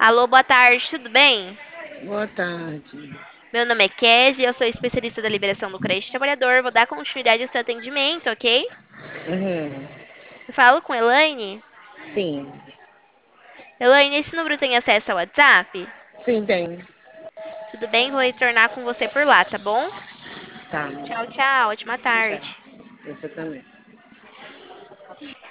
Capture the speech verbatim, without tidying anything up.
Alô, boa tarde, tudo bem? Boa tarde. Meu nome é Kézia, eu sou especialista da liberação do crédito trabalhador. Vou dar continuidade ao seu atendimento, ok? Uhum. Eu falo com Elaine. Sim, Elaine, esse número tem acesso ao WhatsApp? sim, tem. Tudo bem, vou retornar com você por lá, tá bom? Tá. Tchau, tchau, ótima Tá. tarde. Você também.